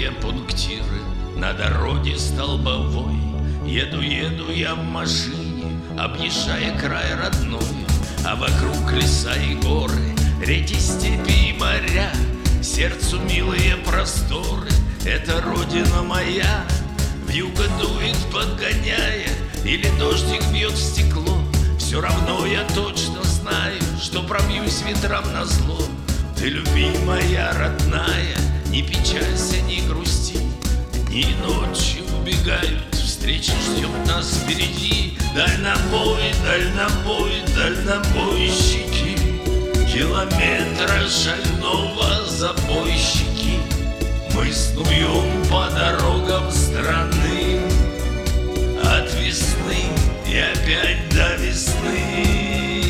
белые пунктиры на дороге столбовой. Еду я в машине, объезжая край родной, а вокруг леса и горы, реки, степи и моря. Сердцу милые просторы, это родина моя. Вьюга дует, подгоняя, или дождик бьет в стекло. Все равно я точно знаю, что пробьюсь ветрам назло. Ты, любимая, родная, не печалься, не грусти. Дни и ночи убегают, встреча ждет нас впереди. Дальнобой, дальнобой, дальнобойщики, километра шального забойщики. Мы снуем по дорогам страны от весны и опять до весны.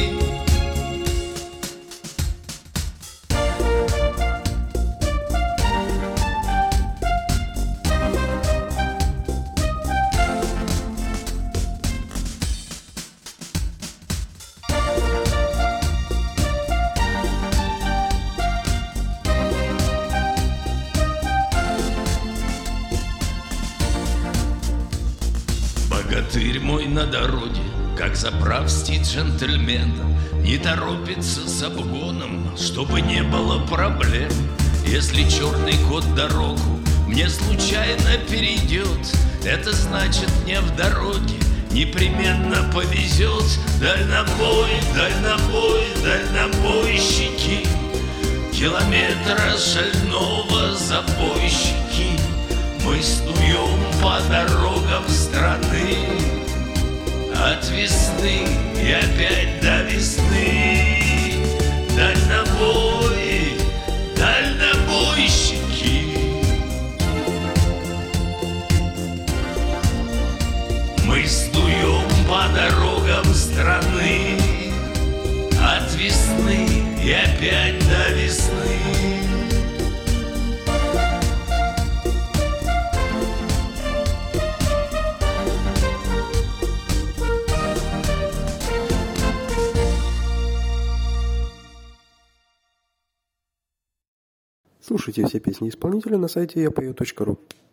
Богатырь мой на дороге, как заправский джентльмен, не торопится с обгоном, чтобы не было проблем. Если черный кот дорогу мне случайно перейдет, это значит, мне в дороге непременно повезет. Дальнобой, дальнобой, дальнобойщики, километра шального забойщики. Мы снуем по дорогам страны от весны и опять до весны. Дальнобой, дальнобойщики. Мы снуем по дорогам страны от весны и опять до весны. Слушайте все песни исполнителя на сайте yapeo.ru.